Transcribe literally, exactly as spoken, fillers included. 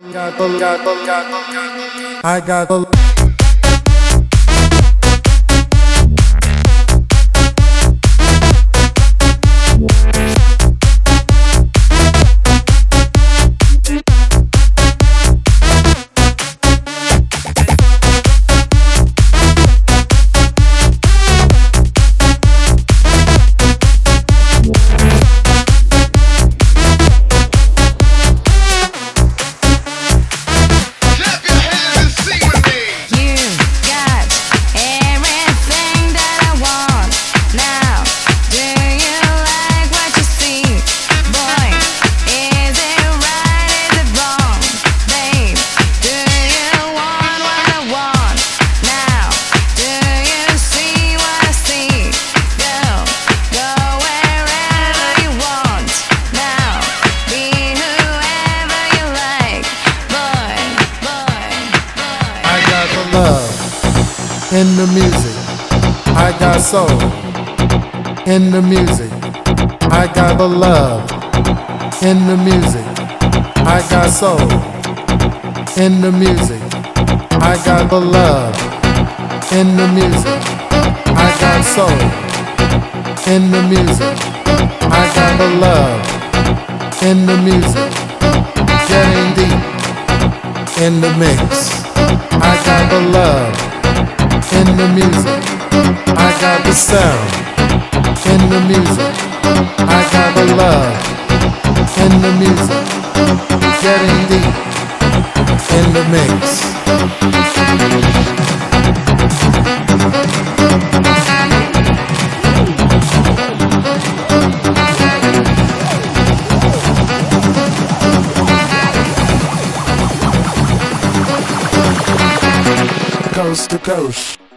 I got the in the music, I got soul. In the music, I got the love. In the music, I got soul. In the music, I got the love. In the music, I got soul. In the music, I got the love. In the music, getting deep. In the mix, I got the love. In the music, I got the sound. In the music, I got the love. In the music, getting deep. In the mix. Coast to coast.